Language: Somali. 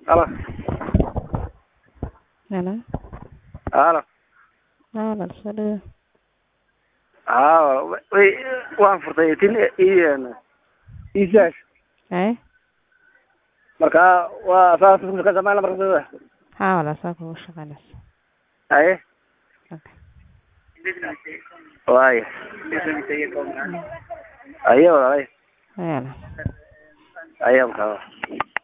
Halo. Hello. Halo. Halo, sir. Waan furtay tin isaas. Marka waa saas ka sameeyay markada. Wala saako shaqadas. Ay. Okay. Waay. Ayo. Yala. Ayam ka.